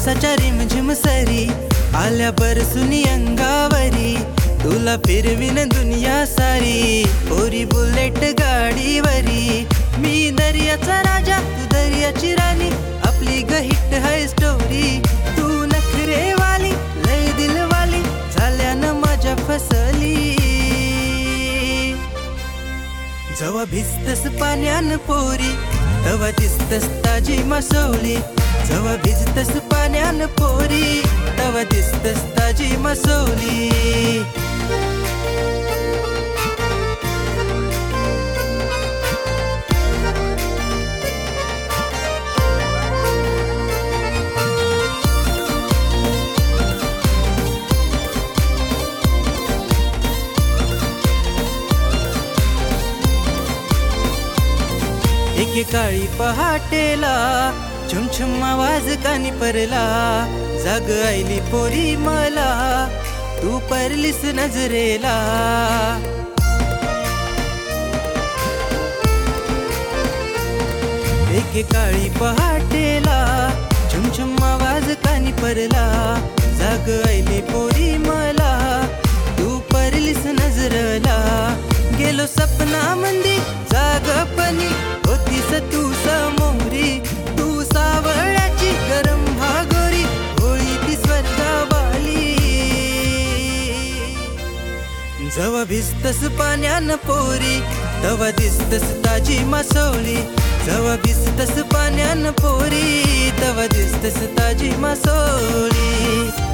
पावसाच्या रिमझिम सरी आल्या बरसुनी अंगावरी, तुला फिरवीन दुनिया सारी पोरी बुलेट गाडीवरी। मी दर्याचा राजा तू दर्याची राणी, आपली गहिट हाय स्टोरी। तू नखरेवाली लय दिलवाली, झाल्यानं माझ्या फसली। जवा भिजतस पाण्यान पोरी तवा दिसतस ताजी मासोळी, जवा भिजतस पाण्यान पोरी तवा दिसतस ताजी मासोळी। एके काळी पहाटेला छुमछुम आवाज कानी परला, जाग आईली पोरी मला तू परलीस नजरेला। एके काळी पहाटेला छुमछुम आवाज कानी परला, जाग आईली पोरी मला तू परलीस नजरेला। गेलो सपनामंदी जागपणी होतीस तू समोरी, तू सावळ्याची गरम भागोरी होळी ती स्वर्गावाली। जवा भिजतस पाण्यान पोरी तवा दिसतस ताजी मासोळी, जवा भिजतस पाण्यान पोरी तवा दिसतस ताजी मासोळी।